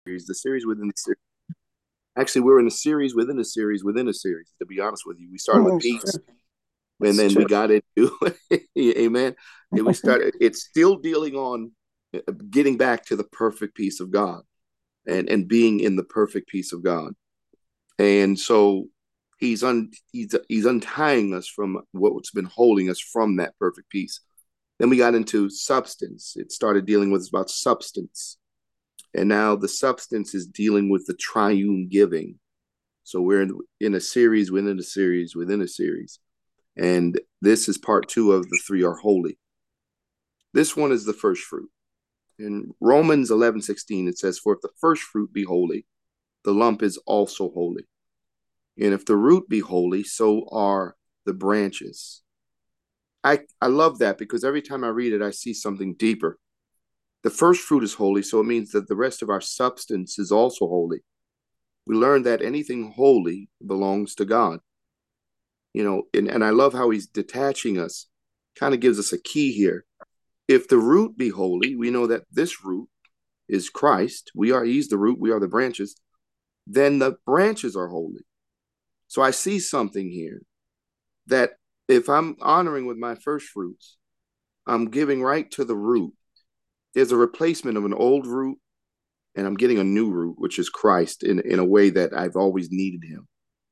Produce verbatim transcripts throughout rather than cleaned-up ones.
the series within the series. Actually, we're in a series within a series within a series. To be honest with you, we started with Mm, peace, and it's then we true. got into, amen. And we started. It's still dealing on uh, getting back to the perfect peace of God, and and being in the perfect peace of God. And so he's un he's he's untying us from what's been holding us from that perfect peace. Then we got into substance. It started dealing with us about substance. And now the substance is dealing with the triune giving. So we're in, in a series within a series within a series. And this is part two of the three are holy. This one is the first fruit. In Romans eleven sixteen, it says, for if the first fruit be holy, the lump is also holy. And if the root be holy, so are the branches. I, I love that because every time I read it, I see something deeper. The first fruit is holy, so it means that the rest of our substance is also holy. We learn that anything holy belongs to God. You know, and, and I love how he's detaching us, kind of gives us a key here. If the root be holy, we know that this root is Christ. We are, he's the root, we are the branches. Then the branches are holy. So I see something here that if I'm honoring with my first fruits, I'm giving right to the root. There's a replacement of an old root, and I'm getting a new root, which is Christ, in, in a way that I've always needed him.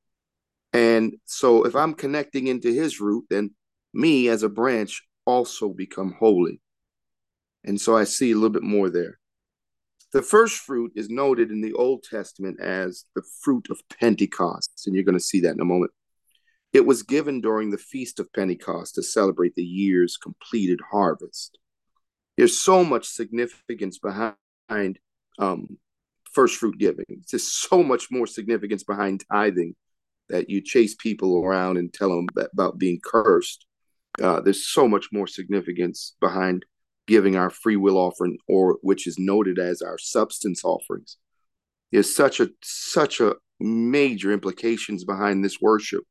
And so if I'm connecting into his root, then me as a branch also become holy. And so I see a little bit more there. The first fruit is noted in the Old Testament as the fruit of Pentecost, and you're going to see that in a moment. It was given during the Feast of Pentecost to celebrate the year's completed harvest. There's so much significance behind um, first fruit giving. There's just so much more significance behind tithing that you chase people around and tell them that, about being cursed. Uh, there's so much more significance behind giving our free will offering, or which is noted as our substance offerings. There's such a such a major implications behind this worship.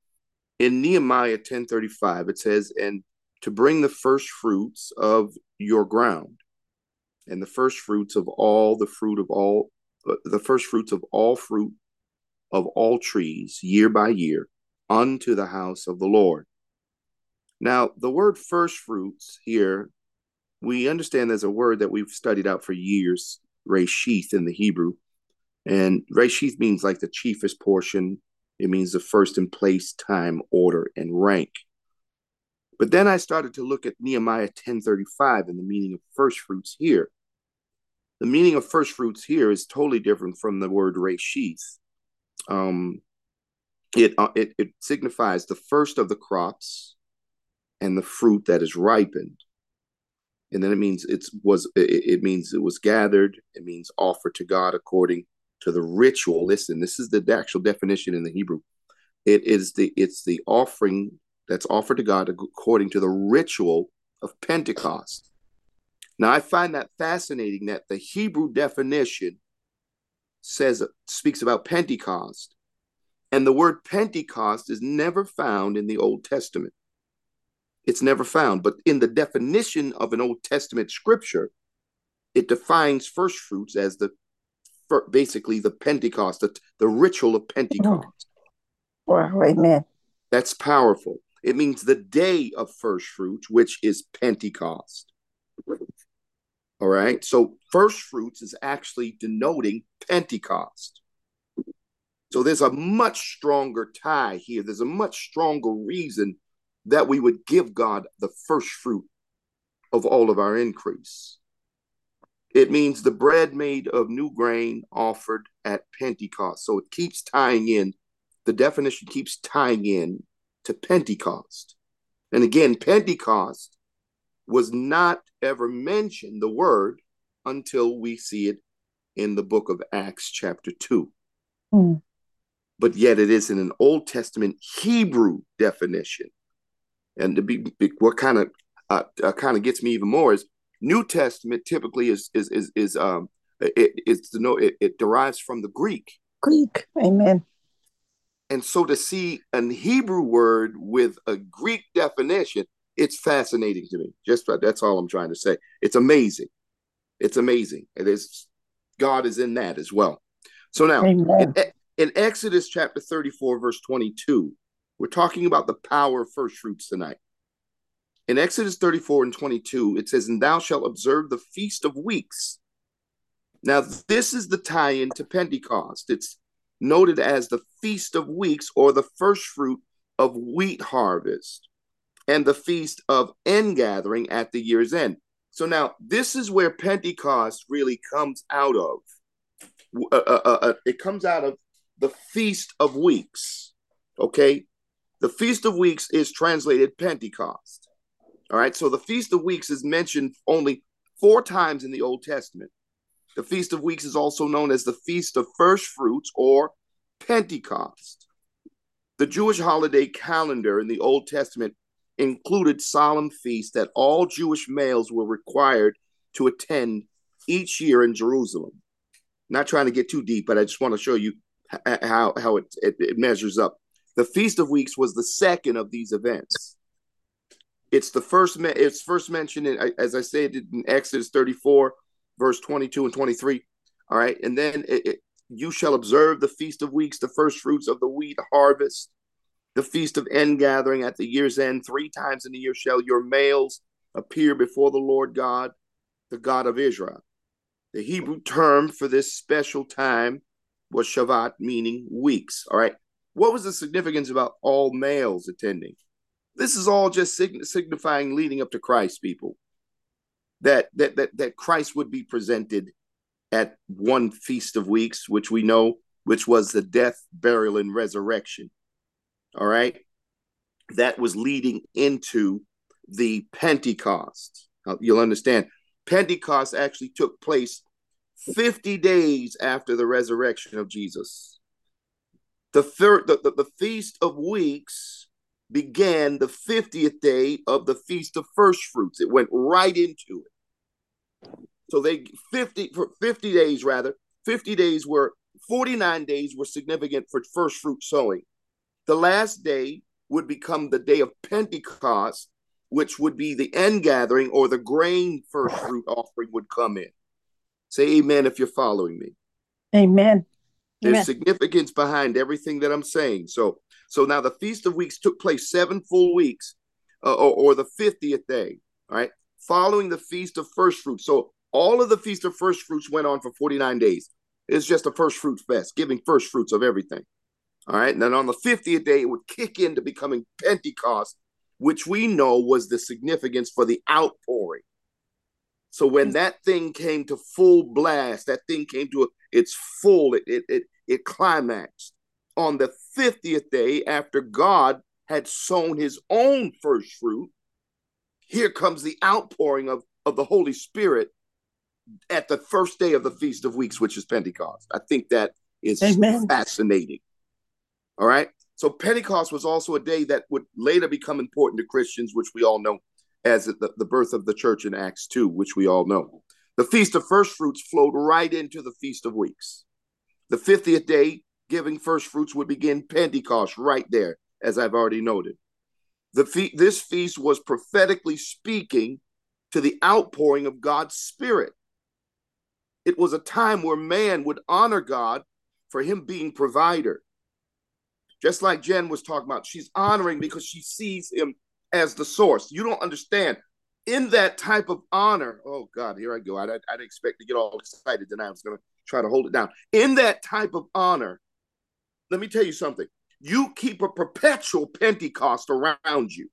In Nehemiah ten thirty-five, it says, and to bring the first fruits of your ground, and the first fruits of all the fruit of all, uh, the first fruits of all fruit of all trees, year by year, unto the house of the Lord. Now, the word first fruits here, we understand there's a word that we've studied out for years, reshith in the Hebrew. And reshith means like the chiefest portion. It means the first in place, time, order, and rank. But then I started to look at Nehemiah ten thirty-five and the meaning of first fruits here. The meaning of first fruits here is totally different from the word reshith. Um, it, uh, it it signifies the first of the crops and the fruit that is ripened. And then it means it's was it, it means it was gathered. It means offered to God according to the ritual. Listen, this is the actual definition in the Hebrew. It is the it's the offering that's offered to God according to the ritual of Pentecost. Now I find that fascinating that the Hebrew definition says speaks about Pentecost, and the word Pentecost is never found in the Old Testament. It's never found, but in the definition of an Old Testament scripture, it defines first fruits as the basically the Pentecost, the, the ritual of Mm. Pentecost. Wow, amen. That's powerful. It means the day of first fruits, which is Pentecost. All right. So first fruits is actually denoting Pentecost. So there's a much stronger tie here. There's a much stronger reason that we would give God the first fruit of all of our increase. It means the bread made of new grain offered at Pentecost. So it keeps tying in, the definition keeps tying in to Pentecost. And again, Pentecost was not ever mentioned, the word, until we see it in the book of Acts, chapter two. Mm. But yet it is in an Old Testament Hebrew definition. And to be, what kind of uh, uh, kind of gets me even more is New Testament typically is is is is um it it's no it, it derives from the Greek, Greek, amen. and so to see an Hebrew word with a Greek definition, it's fascinating to me. Just that's all I'm trying to say. It's amazing. It's amazing. It is. God is in that as well. So now, in, Amen. in Exodus chapter thirty-four, verse twenty-two, we're talking about the power of first fruits tonight. In Exodus thirty-four and twenty-two, it says, "And thou shalt observe the Feast of Weeks." Now, this is the tie-in to Pentecost. It's noted as the Feast of Weeks, or the first fruit of wheat harvest, and the Feast of Ingathering at the year's end. So now, this is where Pentecost really comes out of. Uh, uh, uh, it comes out of the Feast of Weeks, okay? The Feast of Weeks is translated Pentecost, all right? So the Feast of Weeks is mentioned only four times in the Old Testament. The Feast of Weeks is also known as the Feast of First Fruits, or Pentecost. The Jewish holiday calendar in the Old Testament included solemn feasts that all Jewish males were required to attend each year in Jerusalem. Not trying to get too deep, but I just want to show you how, how it, it, it measures up. The Feast of Weeks was the second of these events. It's the first. It's first mentioned in, as I said, in Exodus thirty-four, verse twenty-two and twenty-three. All right, and then it, it, you shall observe the Feast of Weeks, the first fruits of the wheat harvest, the Feast of Ingathering at the year's end. Three times in the year shall your males appear before the Lord God, the God of Israel. The Hebrew term for this special time was Shavat, meaning weeks. All right. What was the significance about all males attending? This is all just sign- signifying leading up to Christ, people. That, that, that, that Christ would be presented at one Feast of Weeks, which we know, which was the death, burial, and resurrection. All right. That was leading into the Pentecost. You'll understand. Pentecost actually took place fifty days after the resurrection of Jesus. The third, the, the, the Feast of Weeks began the fiftieth day of the Feast of First Fruits. It went right into it. So they fifty for fifty days rather, fifty days were forty-nine days were significant for first fruit sowing. The last day would become the day of Pentecost, which would be the ingathering, or the grain first fruit offering would come in. Say amen if you're following me. Amen. There's Amen. significance behind everything that I'm saying. So, so now the Feast of Weeks took place seven full weeks, uh, or, or the fiftieth day, all right, following the Feast of First Fruits. So all of the Feast of First Fruits went on for forty-nine days. It's just a first fruit fest, giving first fruits of everything. All right. And then on the fiftieth day, it would kick into becoming Pentecost, which we know was the significance for the outpouring. So when that thing came to full blast, that thing came to a, its full, it, it, it, it climaxed on the fiftieth day after God had sown his own first fruit. Here comes the outpouring of, of the Holy Spirit at the first day of the Feast of Weeks, which is Pentecost. I think that is Amen. Fascinating. All right. So Pentecost was also a day that would later become important to Christians, which we all know as the, the birth of the church in Acts two, which we all know. The Feast of First Fruits flowed right into the Feast of Weeks. The fiftieth day, giving first fruits, would begin Pentecost right there, as I've already noted. The fe- this feast was prophetically speaking to the outpouring of God's Spirit. It was a time where man would honor God for him being provider. Just like Jen was talking about, she's honoring because she sees him as the source. You don't understand. In that type of honor, oh God, here I go. I'd, I'd expect to get all excited, then I was going to try to hold it down. In that type of honor, let me tell you something. You keep a perpetual Pentecost around you.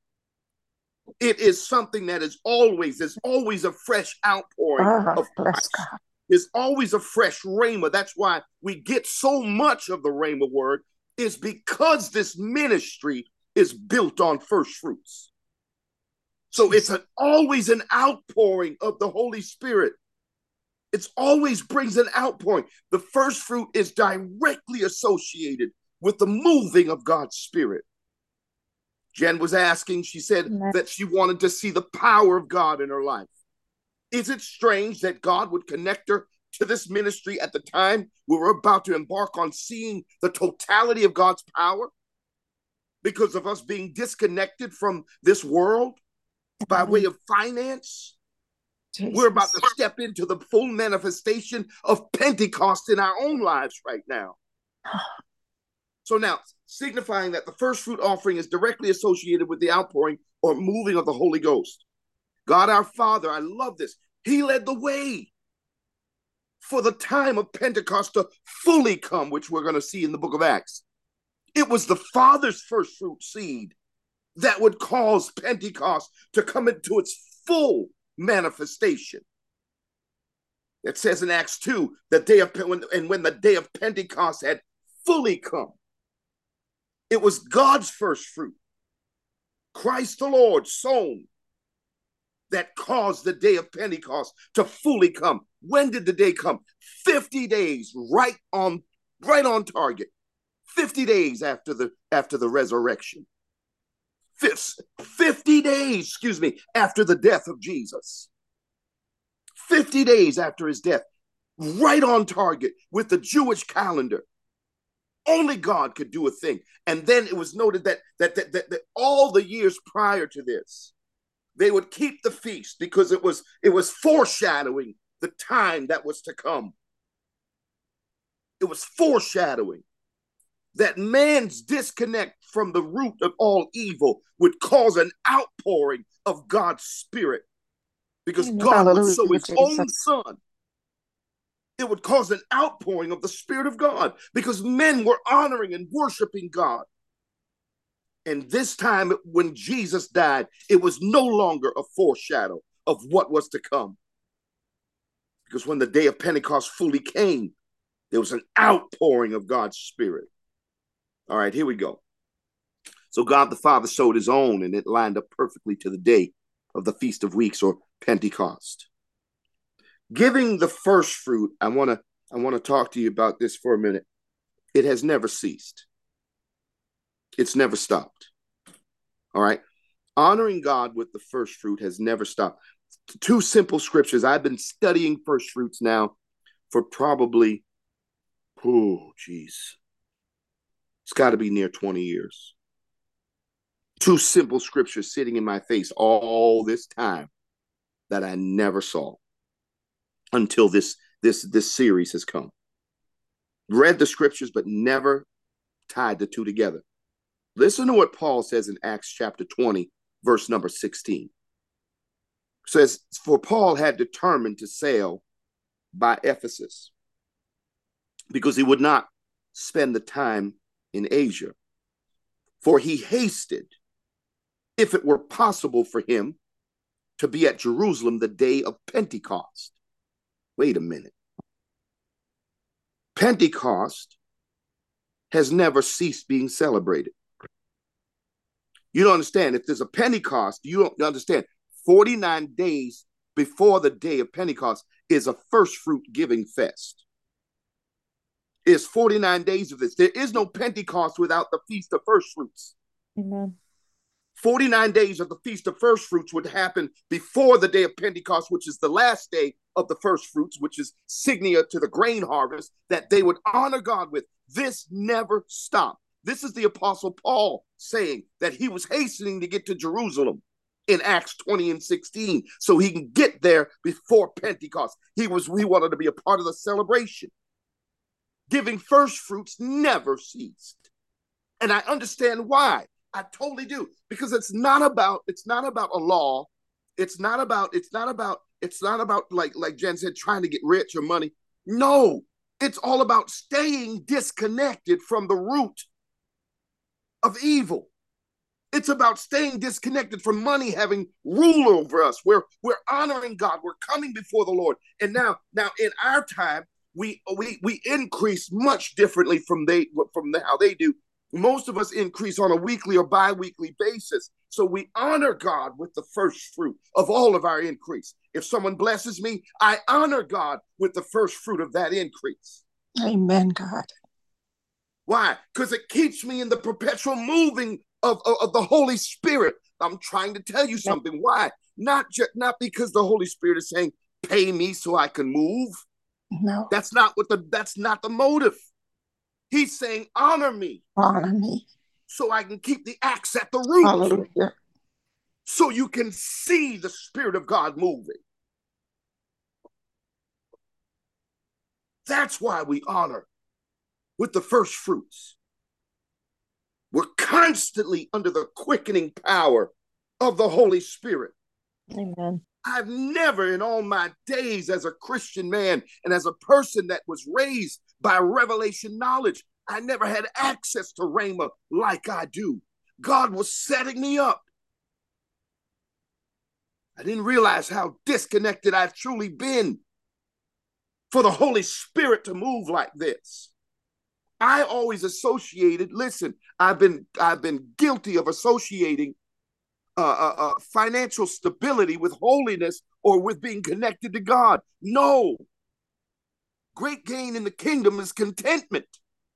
It is something that is always, there's always a fresh outpouring Ah, of bless Christ. God. There's always a fresh rhema. That's why we get so much of the rhema word, is because this ministry is built on first fruits. So it's an, always an outpouring of the Holy Spirit. It's always brings an outpouring. The first fruit is directly associated with the moving of God's Spirit. Jen was asking, she said Amen. that she wanted to see the power of God in her life. Is it strange that God would connect her to this ministry at the time we were about to embark on seeing the totality of God's power because of us being disconnected from this world by way of finance? We're about Jesus. to step into the full manifestation of Pentecost in our own lives right now. So now, signifying that the first fruit offering is directly associated with the outpouring or moving of the Holy Ghost. God our Father, I love this. He led the way for the time of Pentecost to fully come, which we're going to see in the book of Acts. It was the Father's first fruit seed that would cause Pentecost to come into its full manifestation. It says in Acts two, the day of when, and when the day of Pentecost had fully come, it was God's first fruit, Christ the Lord sown, that caused the day of Pentecost to fully come. When did the day come? fifty days, right on, right on target. fifty days after the after the resurrection. fifty days, excuse me, after the death of Jesus. fifty days after his death, right on target with the Jewish calendar. Only God could do a thing. And then it was noted that, that, that, that, that all the years prior to this, they would keep the feast because it was, it was foreshadowing the time that was to come. It was foreshadowing that man's disconnect from the root of all evil would cause an outpouring of God's Spirit. Because God would sow his own son. It would cause an outpouring of the Spirit of God because men were honoring and worshiping God. And this time when Jesus died, it was no longer a foreshadow of what was to come. Because when the day of Pentecost fully came, there was an outpouring of God's Spirit. All right, here we go. So God the Father sowed his own, and it lined up perfectly to the day of the Feast of Weeks or Pentecost. Giving the first fruit, I want to I want to talk to you about this for a minute. It has never ceased. It's never stopped. All right. Honoring God with the first fruit has never stopped. Two simple scriptures. I've been studying first fruits now for probably, oh, geez. It's got to be near twenty years. Two simple scriptures sitting in my face all this time that I never saw until this, this, this series has come. Read the scriptures, but never tied the two together. Listen to what Paul says in Acts chapter twenty, verse number sixteen. It says, for Paul had determined to sail by Ephesus because he would not spend the time in Asia. For he hasted, if it were possible for him, to be at Jerusalem the day of Pentecost. Wait a minute. Pentecost has never ceased being celebrated. You don't understand. If there's a Pentecost, you don't understand. forty-nine days before the day of Pentecost is a first fruit giving fest. It's forty-nine days of this. There is no Pentecost without the Feast of First Fruits. Amen. forty-nine days of the Feast of First Fruits would happen before the day of Pentecost, which is the last day of the first fruits, which is signia to the grain harvest that they would honor God with. This never stopped. This is the Apostle Paul saying that he was hastening to get to Jerusalem in Acts twenty and sixteen so he can get there before Pentecost. He was, he wanted to be a part of the celebration. Giving first fruits never ceased. And I understand why. I totally do. Because it's not about, it's not about a law. It's not about, it's not about, it's not about like, like Jen said, trying to get rich or money. No, it's all about staying disconnected from the root of evil. It's about staying disconnected from money having rule over us. We're, we're honoring God. We're coming before the Lord. And now, now in our time, we, we, we increase much differently from they, from the, how they do. Most of us increase on a weekly or bi-weekly basis. So we honor God with the first fruit of all of our increase. If someone blesses me, I honor God with the first fruit of that increase. Amen, God. Why? Because it keeps me in the perpetual moving of, of, of the Holy Spirit. I'm trying to tell you something. Why? Not just, not because the Holy Spirit is saying, pay me so I can move. No. That's not what the, that's not the motive. He's saying, honor me. Honor me. So I can keep the axe at the root. Hallelujah. So you can see the Spirit of God moving. That's why we honor with the first fruits. We're constantly under the quickening power of the Holy Spirit. Amen. I've never in all my days as a Christian man and as a person that was raised by revelation knowledge, I never had access to Rhema like I do. God was setting me up. I didn't realize how disconnected I've truly been for the Holy Spirit to move like this. I always associated, listen, I've been, I've been guilty of associating uh, uh, uh, financial stability with holiness or with being connected to God. No. Great gain in the kingdom is contentment.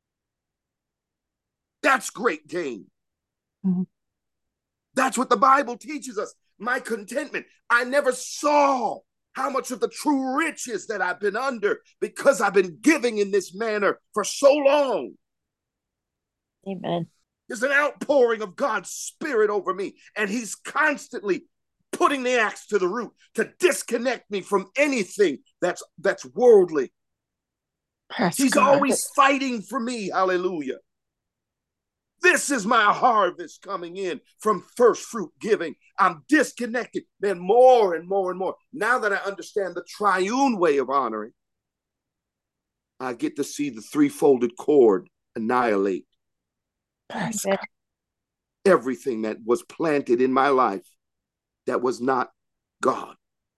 That's great gain. Mm-hmm. That's what the Bible teaches us. My contentment. I never saw how much of the true riches that I've been under because I've been giving in this manner for so long. Amen. There's an outpouring of God's Spirit over me, and he's constantly putting the axe to the root to disconnect me from anything that's that's worldly. Praise He's God. always fighting for me. Hallelujah. This is my harvest coming in from first fruit giving. I'm disconnected. Then more and more and more. Now that I understand the triune way of honoring, I get to see the three-folded cord annihilate Praise God. everything that was planted in my life that was not God.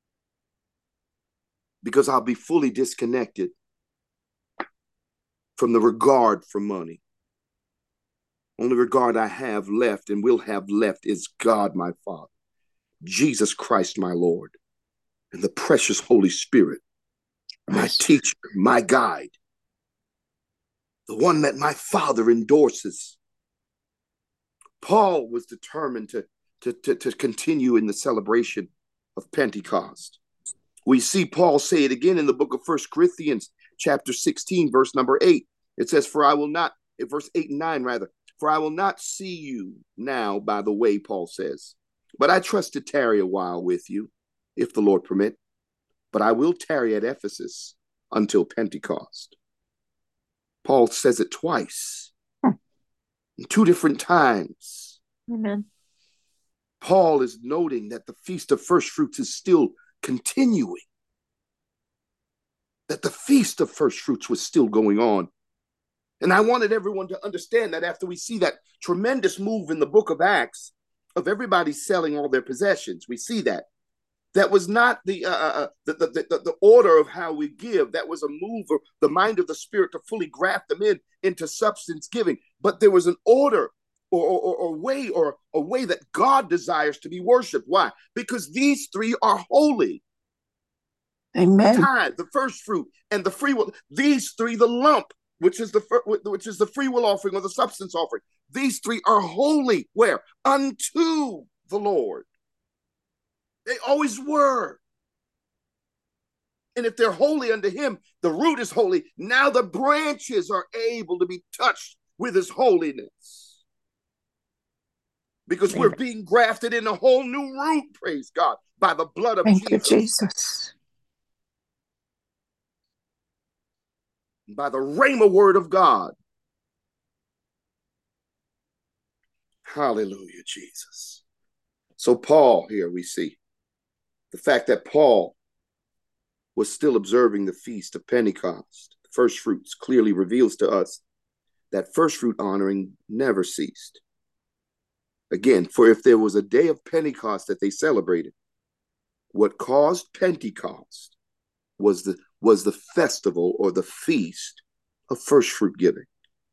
Because I'll be fully disconnected from the regard for money. Only regard I have left and will have left is God, my Father, Jesus Christ, my Lord, and the precious Holy Spirit, my teacher, my guide, the one that my Father endorses. Paul was determined to, to, to, to continue in the celebration of Pentecost. We see Paul say it again in the book of First Corinthians, chapter sixteen, verse number eight. It says, for I will not, verse eight and nine rather, for I will not see you now by the way, Paul says, but I trust to tarry a while with you, if the Lord permit. But I will tarry at Ephesus until Pentecost. Paul says it twice, hmm. in two different times. Amen. Paul is noting that the Feast of First Fruits is still continuing, that the Feast of First Fruits was still going on. And I wanted everyone to understand that after we see that tremendous move in the book of Acts of everybody selling all their possessions, we see that. That was not the, uh, uh, the, the, the, the order of how we give. That was a move of the mind of the Spirit to fully graft them in into substance giving. But there was an order or, or, or way or a way that God desires to be worshiped. Why? Because these three are holy. Amen. The tithe, the first fruit, and the free will. These three, the lump, which is the which is the free will offering or the substance offering. These three are holy. Where? Unto the Lord. They always were. And if they're holy unto him, the root is holy. Now the branches are able to be touched with his holiness. Because Amen. We're being grafted in a whole new root, praise God, by the blood of Thank Jesus. you, Jesus. By the Rhema word of God. Hallelujah, Jesus. So Paul here we see the fact that Paul was still observing the feast of Pentecost, the first fruits, clearly reveals to us that first fruit honoring never ceased. Again, for if there was a day of Pentecost that they celebrated, what caused Pentecost was the was the festival or the feast of first fruit giving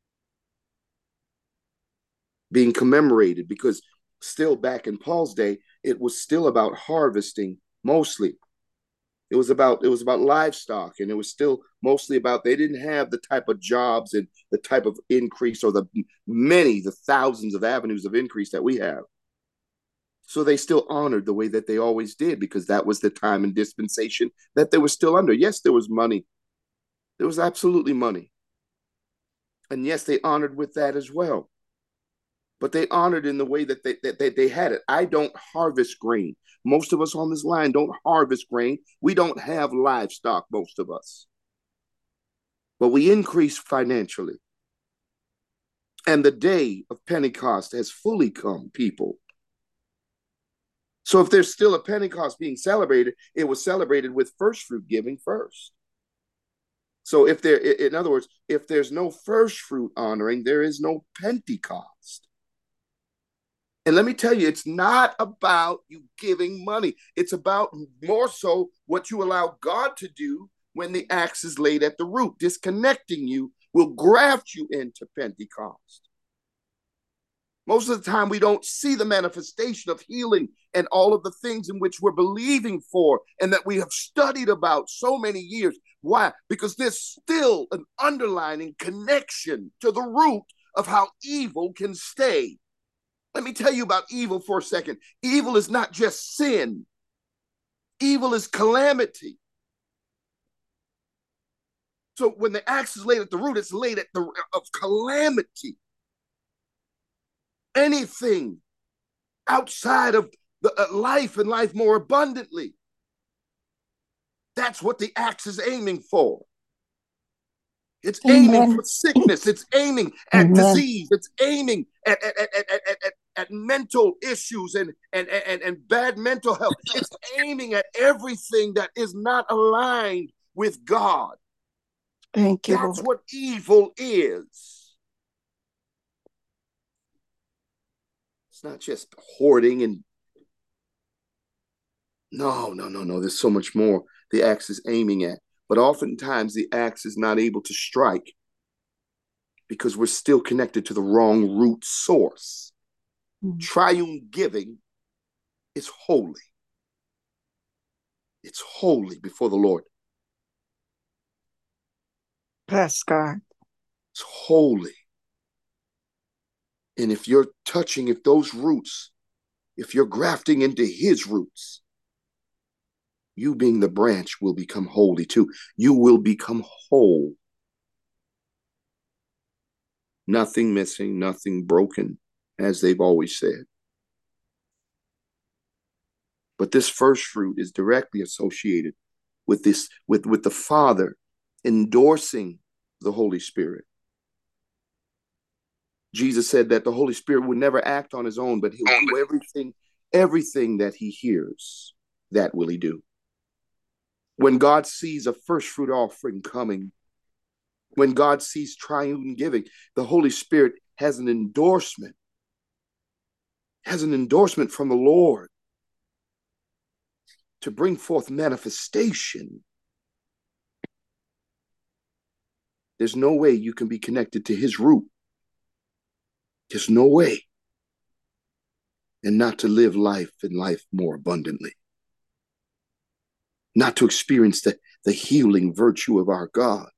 being commemorated, because still back in Paul's day, it was still about harvesting mostly. It was about it was about livestock, and it was still mostly about, they didn't have the type of jobs and the type of increase or the many, the thousands of avenues of increase that we have. So they still honored the way that they always did, because that was the time and dispensation that they were still under. Yes, there was money. There was absolutely money. And yes, they honored with that as well. But they honored in the way that they, that they, they had it. I don't harvest grain. Most of us on this line don't harvest grain. We don't have livestock, most of us. but we increase financially. And the day of Pentecost has fully come, people. So if there's still a Pentecost being celebrated, it was celebrated with first fruit giving first. So if there, in other words, if there's no first fruit honoring, there is no Pentecost. And let me tell you, it's not about you giving money. It's about more so what you allow God to do when the axe is laid at the root. Disconnecting you will graft you into Pentecost. Most of the time, we don't see the manifestation of healing and all of the things in which we're believing for and that we have studied about so many years. Why? Because there's still an underlying connection to the root of how evil can stay. Let me tell you about evil for a second. Evil is not just sin. Evil is calamity. So when the axe is laid at the root, it's laid at the of calamity. Anything outside of the uh, life and life more abundantly. That's what the axe is aiming for. It's Amen. aiming for sickness. It's aiming at Amen. disease. It's aiming at, at, at, at, at, at, at mental issues and, and, and, and bad mental health. It's aiming at everything that is not aligned with God. Thank you, That's Lord. what evil is. It's not just hoarding and no, no, no, no. There's so much more the axe is aiming at. But oftentimes the axe is not able to strike because we're still connected to the wrong root source. Mm-hmm. Triune giving is holy. It's holy before the Lord. Bless God. It's holy. And if you're touching, if those roots, if you're grafting into his roots, you being the branch will become holy too. You will become whole. Nothing missing, nothing broken, as they've always said. But this first fruit is directly associated with this, with, with the Father endorsing the Holy Spirit. Jesus said that the Holy Spirit would never act on his own, but he'll do everything, everything that he hears, that will he do. When God sees a first fruit offering coming, when God sees triune giving, the Holy Spirit has an endorsement, has an endorsement from the Lord to bring forth manifestation. There's no way you can be connected to his root. There's no way. And not to live life and life more abundantly. Not to experience the, the healing virtue of our God.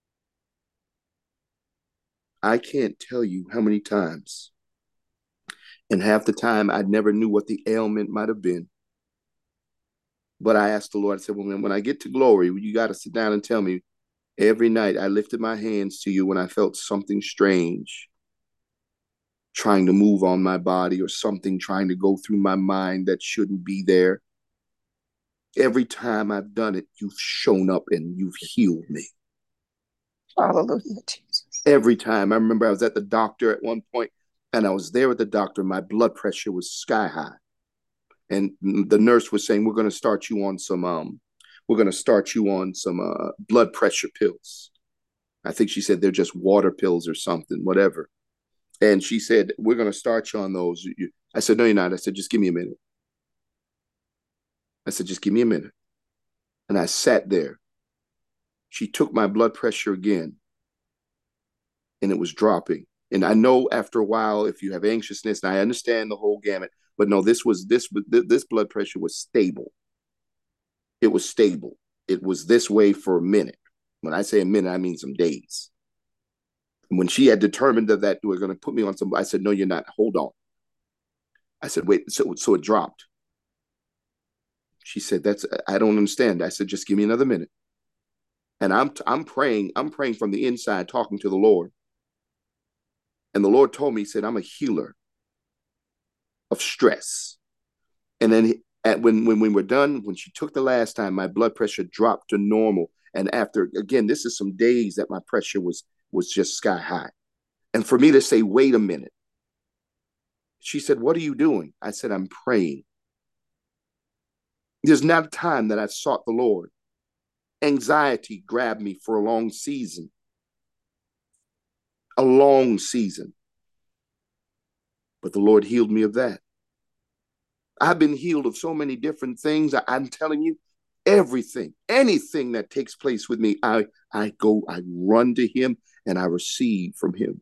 I can't tell you how many times, and half the time I never knew what the ailment might have been. But I asked the Lord, I said, well, when I get to glory, you got to sit down and tell me. Every night I lifted my hands to you when I felt something strange trying to move on my body or something trying to go through my mind that shouldn't be there. Every time I've done it, you've shown up and you've healed me. Hallelujah, Jesus. Every time. I remember I was at the doctor at one point and I was there with the doctor. My blood pressure was sky high. And the nurse was saying, we're going to start you on some, um, we're going to start you on some uh, blood pressure pills. I think she said they're just water pills or something, whatever. And she said, we're going to start you on those. I said, no, you're not. I said, just give me a minute. I said, just give me a minute. And I sat there. She took my blood pressure again. And it was dropping. And I know after a while, if you have anxiousness, and I understand the whole gamut, but no, this was this this blood pressure was stable. It was stable. It was this way for a minute. When I say a minute, I mean some days. And when she had determined that, that they were going to put me on some, I said, no, you're not. Hold on. I said, wait, so, so it dropped. She said, that's, I don't understand. I said, just give me another minute. And I'm, I'm praying, I'm praying from the inside, talking to the Lord. And the Lord told me, he said, I'm a healer of stress. And then at, when, when we were done, when she took the last time, my blood pressure dropped to normal. And after, again, this is some days that my pressure was was just sky high. And for me to say, wait a minute, she said, what are you doing? I said, I'm praying. There's not a time that I sought the Lord. Anxiety grabbed me for a long season, a long season. But the Lord healed me of that. I've been healed of so many different things. I, I'm telling you, everything, anything that takes place with me, I, I go, I run to him and I receive from him.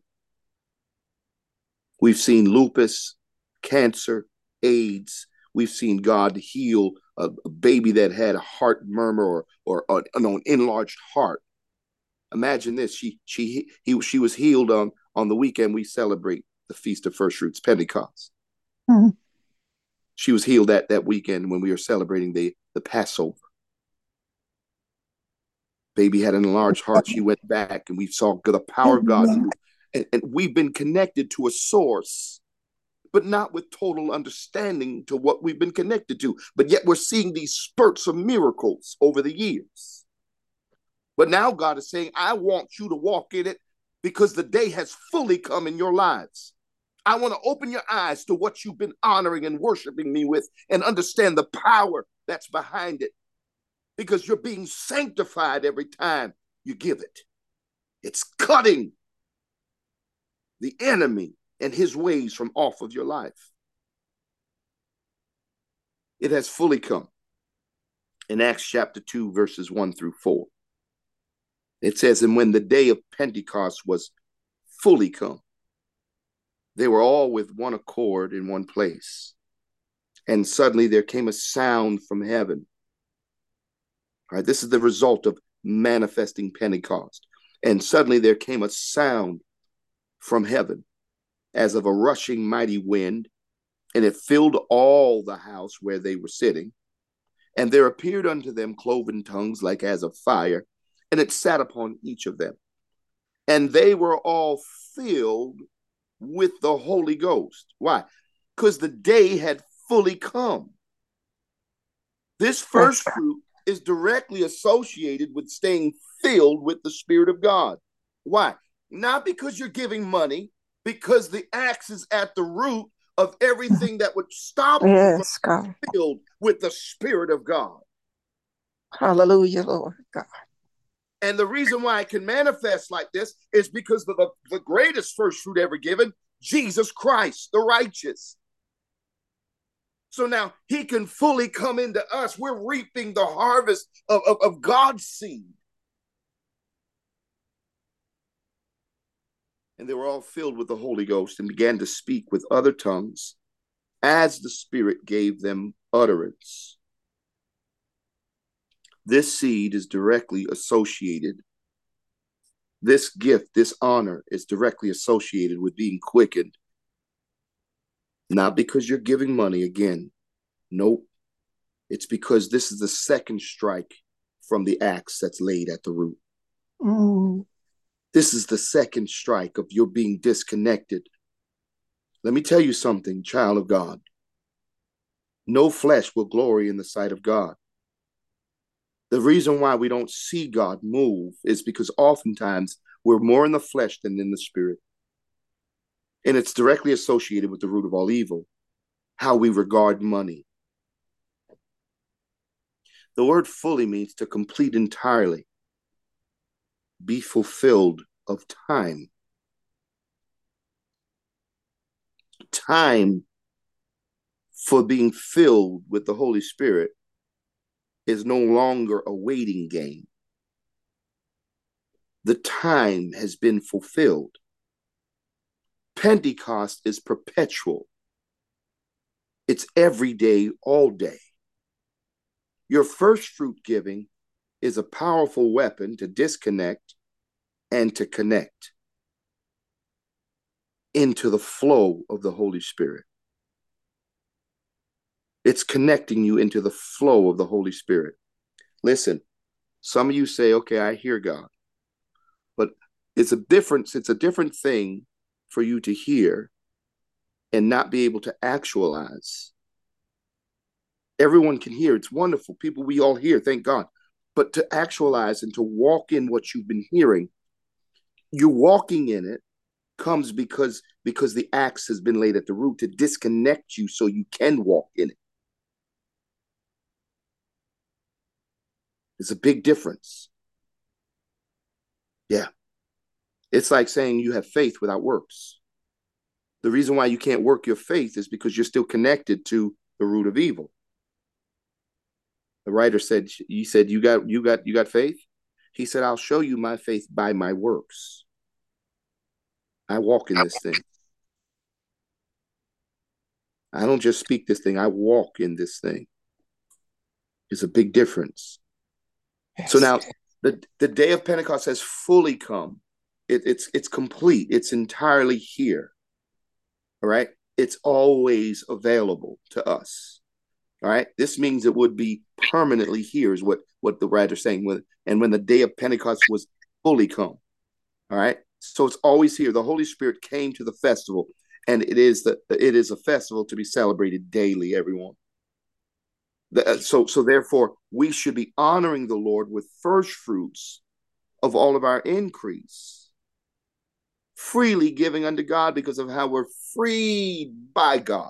We've seen lupus, cancer, AIDS. We've seen God heal a, a baby that had a heart murmur or, or, or no, an enlarged heart. Imagine this. She, she, he, she was healed on, on the weekend. We celebrate the Feast of First Fruits, Pentecost. Mm-hmm. She was healed that, that weekend when we were celebrating the, the Passover. Baby had an enlarged heart. She went back and we saw the power of God. And, and we've been connected to a source, but not with total understanding to what we've been connected to. But yet we're seeing these spurts of miracles over the years. But now God is saying, I want you to walk in it because the day has fully come in your lives. I want to open your eyes to what you've been honoring and worshiping me with and understand the power that's behind it, because you're being sanctified every time you give it. It's cutting the enemy and his ways from off of your life. It has fully come. In Acts chapter two, verses one through four, it says, and when the day of Pentecost was fully come, they were all with one accord in one place. And suddenly there came a sound from heaven. All right, this is the result of manifesting Pentecost. And suddenly there came a sound from heaven as of a rushing mighty wind, and it filled all the house where they were sitting. And there appeared unto them cloven tongues like as of fire, and it sat upon each of them. And they were all filled with the Holy Ghost. Why? Because the day had fully come. This first fruit is directly associated with staying filled with the Spirit of God. Why? Not because you're giving money, because the axe is at the root of everything that would stop yes, you from being filled with the Spirit of God. Hallelujah, Lord God. And the reason why it can manifest like this is because of the, the greatest first fruit ever given, Jesus Christ, the righteous. So now he can fully come into us. We're reaping the harvest of, of, of God's seed. And they were all filled with the Holy Ghost and began to speak with other tongues as the Spirit gave them utterance. This seed is directly associated. This gift, this honor is directly associated with being quickened. Not because you're giving money again. Nope. It's because this is the second strike from the axe that's laid at the root. Mm. This is the second strike of your being disconnected. Let me tell you something, child of God. No flesh will glory in the sight of God. The reason why we don't see God move is because oftentimes we're more in the flesh than in the spirit. And it's directly associated with the root of all evil, how we regard money. The word fully means to complete entirely, be fulfilled of time. Time for being filled with the Holy Spirit is no longer a waiting game. The time has been fulfilled. Pentecost is perpetual. It's every day, all day. Your first fruit giving is a powerful weapon to disconnect and to connect into the flow of the Holy Spirit. It's connecting you into the flow of the Holy Spirit. Listen, some of you say, okay, I hear God. But it's a difference, it's a different thing for you to hear and not be able to actualize. Everyone can hear. It's wonderful. People, we all hear, thank God. but to actualize and to walk in what you've been hearing, you're walking in it comes because because the axe has been laid at the root to disconnect you so you can walk in it. There's a big difference. Yeah. It's like saying you have faith without works. The reason why you can't work your faith is because you're still connected to the root of evil. The writer said, he said, you got, you got, you got faith? He said, I'll show you my faith by my works. I walk in this thing. I don't just speak this thing. I walk in this thing. There's a big difference. Yes. So now the, the day of Pentecost has fully come. It, it's, it's complete. It's entirely here. All right. It's always available to us. All right. This means it would be permanently here is what, what the writer's saying. With, and when the day of Pentecost was fully come. All right. So it's always here. The Holy Spirit came to the festival, and it is the, it is a festival to be celebrated daily, everyone. The, so, so therefore, we should be honoring the Lord with first fruits of all of our increase, freely giving unto God because of how we're freed by God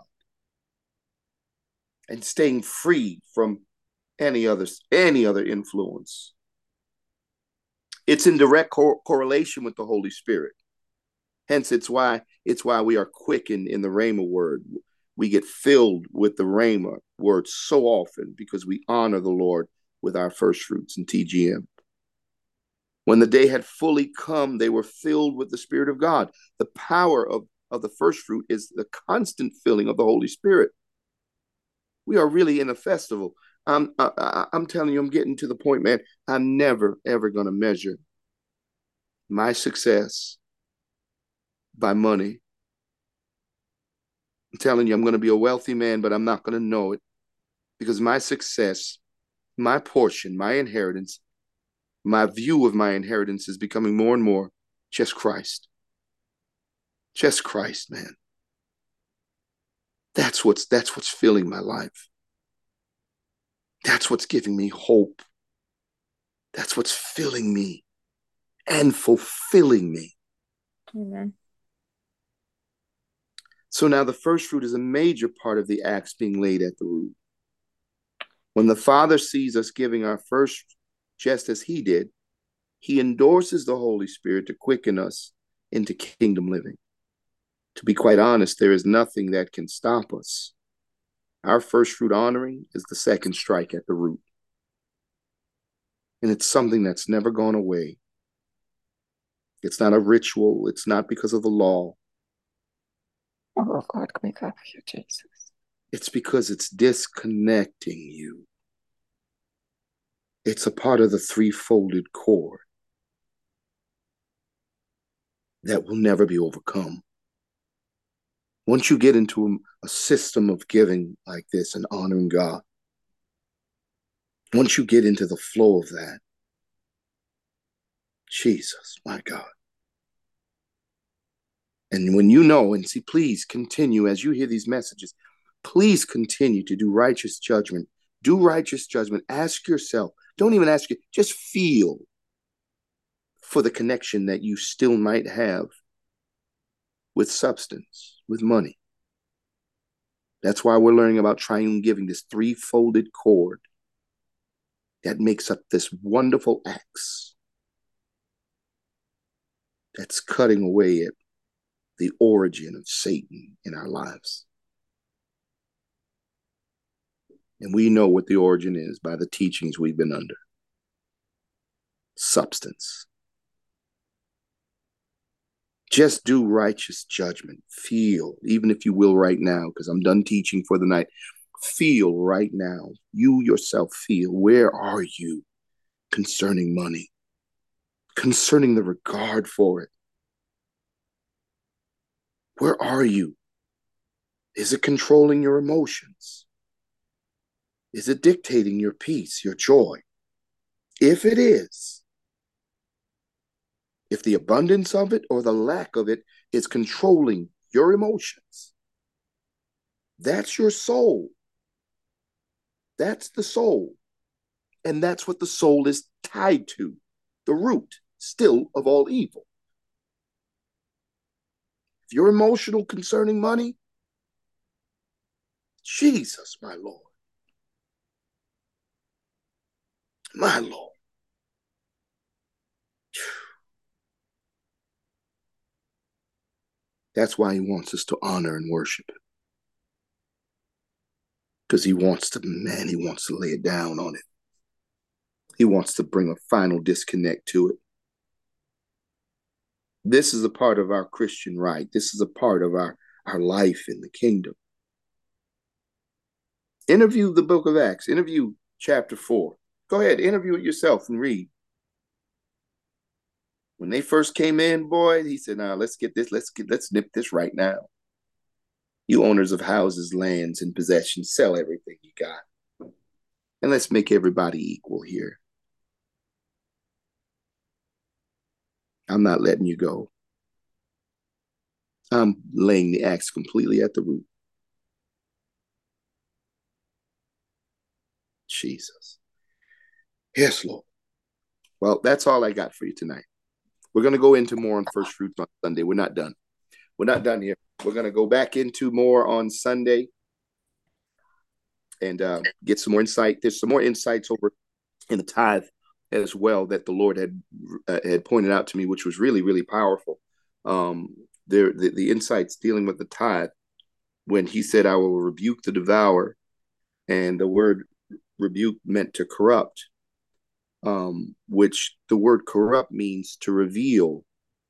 and staying free from any other, any other influence. It's in direct cor- correlation with the Holy Spirit. Hence, it's why it's why we are quickened in the Rhema word. We get filled with the Rhema word so often because we honor the Lord with our first fruits in T G M. When the day had fully come, they were filled with the Spirit of God. The power of, of the first fruit is the constant filling of the Holy Spirit. We are really in a festival. I'm, I, I'm telling you, I'm getting to the point, man. I'm never, ever going to measure my success by money. I'm telling you, I'm going to be a wealthy man, but I'm not going to know it because my success, my portion, my inheritance, my view of my inheritance is becoming more and more just Christ. Just Christ, man. That's what's, that's what's filling my life. That's what's giving me hope. That's what's filling me and fulfilling me. Amen. So now the first fruit is a major part of the axe being laid at the root. When the Father sees us giving our first just as he did, he endorses the Holy Spirit to quicken us into kingdom living. To be quite honest, there is nothing that can stop us. Our first fruit honoring is the second strike at the root. And it's something that's never gone away. It's not a ritual. It's not because of the law. Oh, God, come up here, Jesus. It's because it's disconnecting you. It's a part of the three-folded cord that will never be overcome. Once you get into a system of giving like this and honoring God, once you get into the flow of that, Jesus, my God. And when you know, and see, please continue as you hear these messages, please continue to do righteous judgment. Do righteous judgment. Ask yourself, don't even ask you, just feel for the connection that you still might have with substance, with money. That's why we're learning about triune giving, this three-folded cord that makes up this wonderful axe that's cutting away at the origin of Satan in our lives. And we know what the origin is by the teachings we've been under. Substance. Just do righteous judgment. Feel, even if you will right now, because I'm done teaching for the night. Feel right now. You yourself feel. Where are you concerning money? Concerning the regard for it? Where are you? Is it controlling your emotions? Is it dictating your peace, your joy? If it is, if the abundance of it or the lack of it is controlling your emotions, that's your soul. That's the soul. And that's what the soul is tied to, the root still of all evil. If you're emotional concerning money, Jesus, my Lord, my Lord. That's why he wants us to honor and worship him. Because he wants to, man, he wants to lay it down on it. He wants to bring a final disconnect to it. This is a part of our Christian rite. This is a part of our, our life in the kingdom. Interview the book of Acts. Interview chapter four. Go ahead, interview it yourself and read. When they first came in, boy, he said, "Now let's get this. Let's get. Let's nip this right now. You owners of houses, lands, and possessions, sell everything you got, and let's make everybody equal here. I'm not letting you go. I'm laying the axe completely at the root." Jesus. Yes, Lord. Well, that's all I got for you tonight. We're going to go into more on first fruits on Sunday. We're not done. We're not done here. We're going to go back into more on Sunday and uh, get some more insight. There's some more insights over in the tithe as well that the Lord had uh, had pointed out to me, which was really, really powerful. Um, there, the, the insights dealing with the tithe, when he said, "I will rebuke the devourer," and the word rebuke meant to corrupt, um, which the word corrupt means to reveal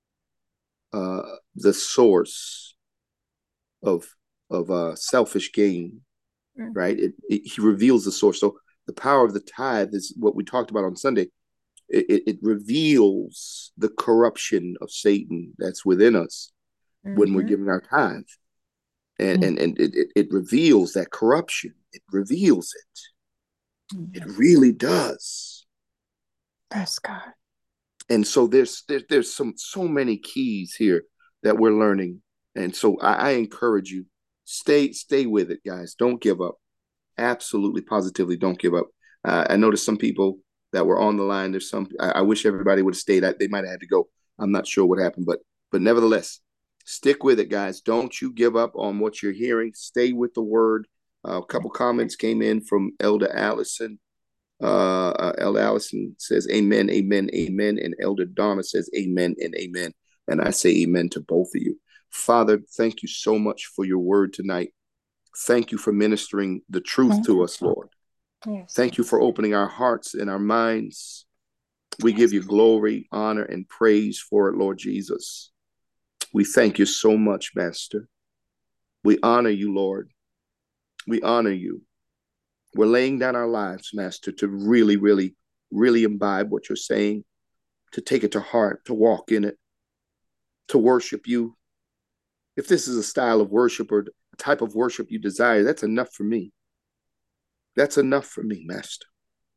uh, the source of of uh, selfish gain, mm. right? It, it, he reveals the source. So the power of the tithe is what we talked about on Sunday. It, it, it reveals the corruption of Satan that's within us mm-hmm. when we're giving our tithe. And, mm-hmm. and, and it, it, it reveals that corruption. It reveals it. Mm-hmm. It really does. Yes, God. And so there's there, there's some so many keys here that we're learning. And so I, I encourage you, stay stay with it, guys. Don't give up. Absolutely, positively, don't give up. Uh, I noticed some people that were on the line. There's some. I, I wish everybody would have stayed. I, they might have had to go. I'm not sure what happened, but but nevertheless, stick with it, guys. Don't you give up on what you're hearing. Stay with the word. Uh, a couple comments came in from Elder Allison. Uh, uh, Elder Allison says, "Amen, amen, amen," and Elder Donna says, "Amen and amen." And I say amen to both of you. Father, thank you so much for your word tonight. Thank you for ministering the truth thank to you. us, Lord. Yes. Thank you for opening our hearts and our minds. We yes. give you glory, honor, and praise for it, Lord Jesus. We thank you so much, Master. We honor you, Lord. We honor you. We're laying down our lives, Master, to really, really, really imbibe what you're saying, to take it to heart, to walk in it, to worship you. If this is a style of worship or a type of worship you desire, that's enough for me. That's enough for me, Master.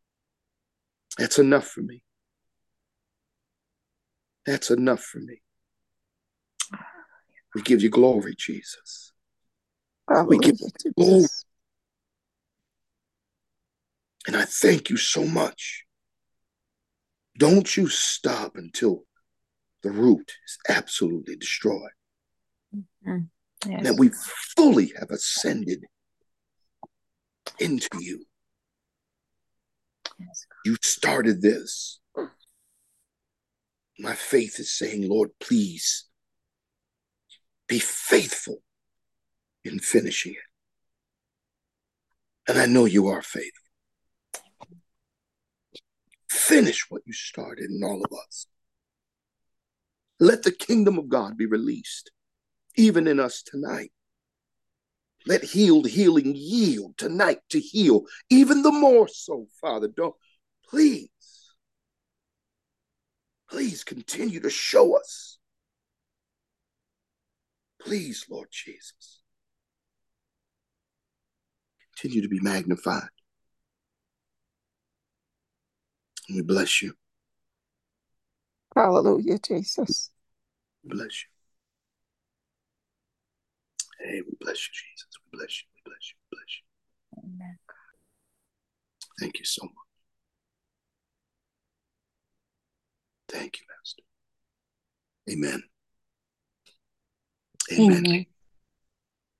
That's enough for me. That's enough for me. We give you glory, Jesus. Hallelujah, we give you glory. Jesus. And I thank you so much. Don't you stop until the root is absolutely destroyed. Mm-hmm. Yes. That we fully have ascended into you. Yes. You started this. My faith is saying, Lord, please be faithful in finishing it. And I know you are faithful. Finish what you started in all of us. Let the kingdom of God be released, even in us tonight. Let healed healing yield tonight to heal, even the more so, Father. Don't, please, please continue to show us. Please, Lord Jesus, continue to be magnified. And we bless you. Hallelujah, Jesus. Bless you. Hey, we bless you, Jesus. We bless you. We bless you. We bless you. Amen. Thank you so much. Thank you, Master. Amen. Amen. Amen.